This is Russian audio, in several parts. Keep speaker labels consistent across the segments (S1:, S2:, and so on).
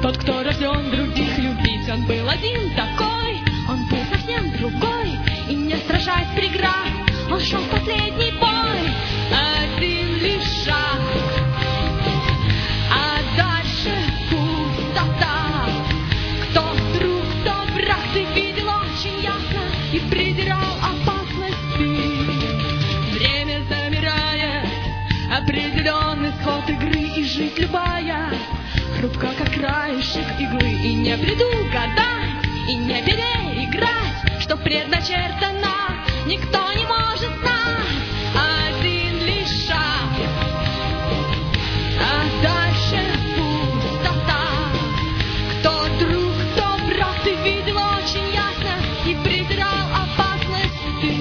S1: Тот, кто рожден других любить, он был один такой. Он был совсем другой, и не сражаясь преград, он шел в последний бой. Один лишь шаг, а дальше пустота. Кто друг, кто враг, ты видел очень ясно и презирал опасности. Время замирает, определенный исход игры, и жизнь любая хрупка, как краешек иглы. И не предугадать, и не переиграть, что предначертано, никто не может знать. Один лишь шаг, а дальше пустота. Кто друг, кто враг, ты видел очень ясно и презирал опасности.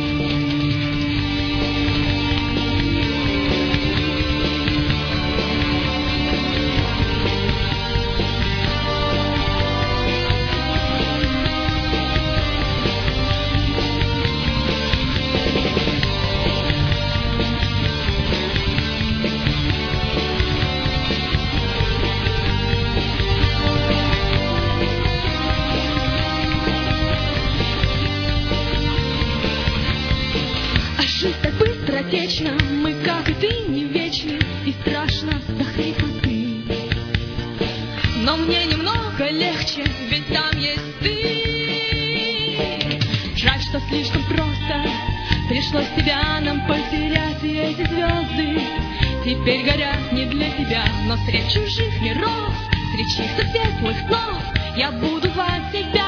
S1: Жизнь так быстротечна, мы, как и ты, не вечны, и страшно до хрипоты. Но мне немного легче, ведь там есть ты. Жаль, что слишком просто пришлось тебя нам потерять, и эти звезды теперь горят не для тебя. Но среди чужих миров, среди чьих-то светлых снов я буду звать тебя.